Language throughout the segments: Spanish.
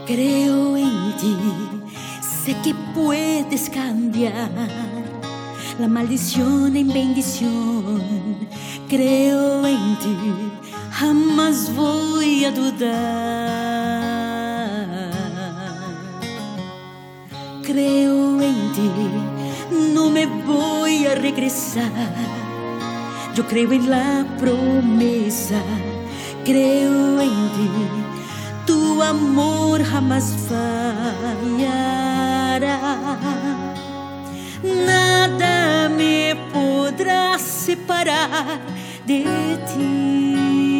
Creo en ti, sé que puedes cambiar la maldición en bendición. Creo en ti, jamás voy a dudar. Creo en ti, no me voy a regresar. Yo creo en la promesa, creo en ti. Tu amor jamás fallará. Nada me podrá separar de ti.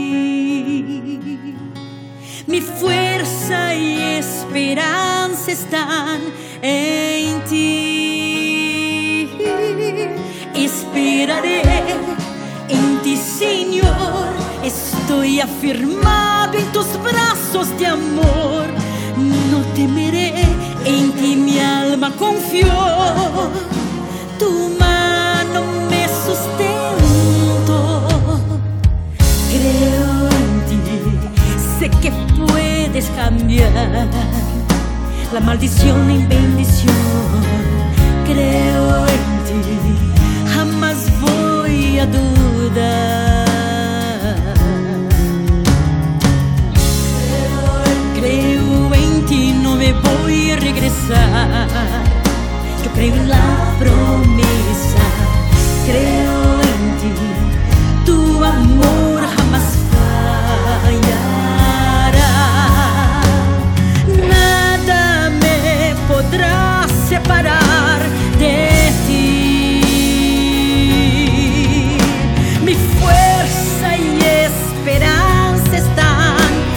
Mi fuerza y esperanza están en ti. Esperaré en ti, Señor. Estoy afirmado en tus brazos de amor. No temeré, en ti mi alma confió. Tu mano me sustentó. Creo en ti, sé que puedes cambiar la maldición en bendición. Creo en ti, jamás voy a dudar. Creo en ti, no me voy a regresar. Yo creo en la promesa, creo en ti. Tu amor jamás fallará. Nada me podrá separar de ti. Mi fuerza y esperanza están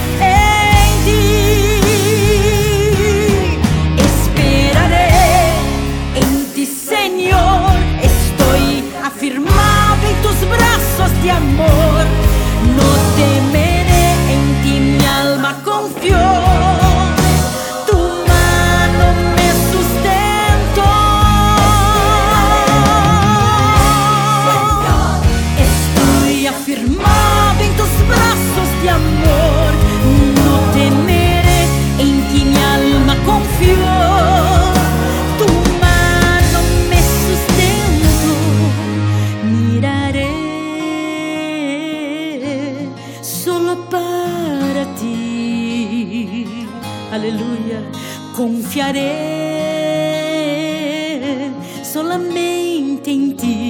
de amor. No temeré, en ti mi alma confió. Tu mano me sustentó. Estoy afirmado en tus brazos de amor. No temeré, en ti mi alma confió. Tu mano me sustentó. Miraré solo para ti, aleluya. Confiaré solamente en ti.